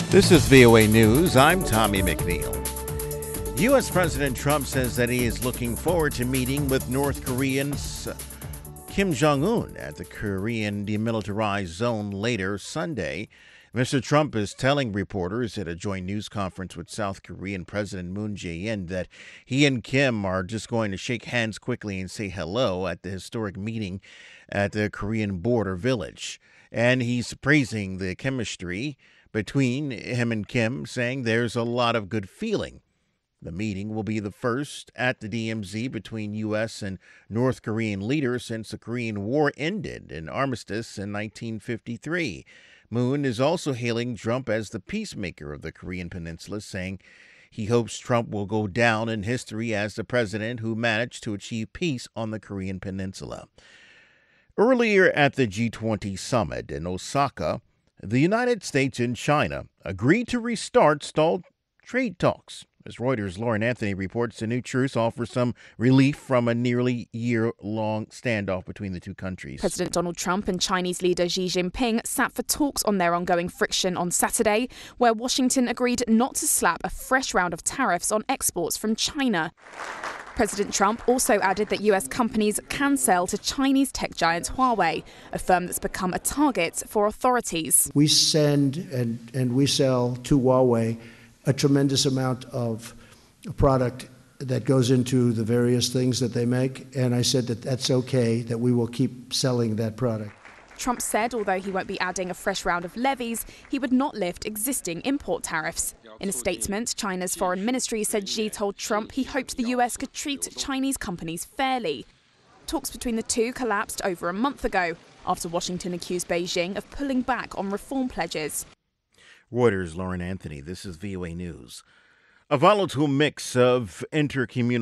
This is VOA News. I'm Tommy McNeil. U.S. President Trump says that he is looking forward to meeting with North Koreans Kim Jong-un at the Korean Demilitarized Zone later Sunday. Mr. Trump is telling reporters at a joint news conference with South Korean President Moon Jae-in that he and Kim are just going to shake hands quickly and say hello at the historic meeting at the Korean border village. And he's praising the chemistry between him and Kim, saying there's a lot of good feeling. The meeting will be the first at the DMZ between U.S. and North Korean leaders since the Korean War ended in armistice in 1953. Moon is also hailing Trump as the peacemaker of the Korean Peninsula, saying he hopes Trump will go down in history as the president who managed to achieve peace on the Korean Peninsula. Earlier at the G20 summit in Osaka, the United States and China agreed to restart stalled trade talks. As Reuters' Lauren Anthony reports, the new truce offers some relief from a nearly year-long standoff between the two countries. President Donald Trump and Chinese leader Xi Jinping sat for talks on their ongoing friction on Saturday, where Washington agreed not to slap a fresh round of tariffs on exports from China. President Trump also added that U.S. companies can sell to Chinese tech giant Huawei, a firm that's become a target for authorities. We send and we sell to Huawei a tremendous amount of product that goes into the various things that they make, and I said that that's okay, that we will keep selling that product. Trump said although he won't be adding a fresh round of levies, he would not lift existing import tariffs. In a statement, China's foreign ministry said Xi told Trump he hoped the US could treat Chinese companies fairly. Talks between the two collapsed over a month ago after Washington accused Beijing of pulling back on reform pledges. Reuters' Lauren Anthony. This is VOA News. A volatile mix of intercommunal